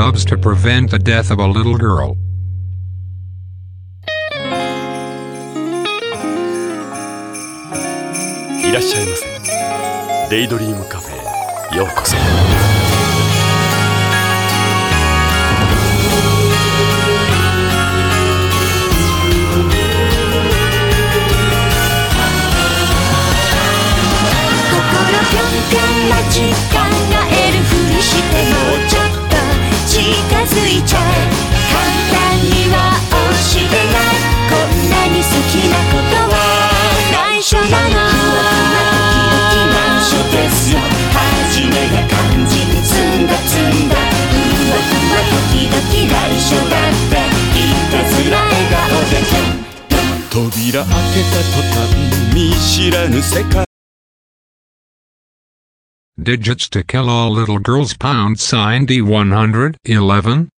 gloves to prevent the death of a little girl. いらっしゃいませ。デイドリームカフェへようこそ。 間違えるふりしてもうちょっと近づいちゃう。簡単には教えない。こんなに好きなことは内緒なの。ふわふわドキドキ内緒ですよ。初めが肝心積んだ積んだ。ふわふわドキドキ内緒だっていたずら笑顔で扉開けた途端見知らぬ世界。 Digits to kill all little girls. #D111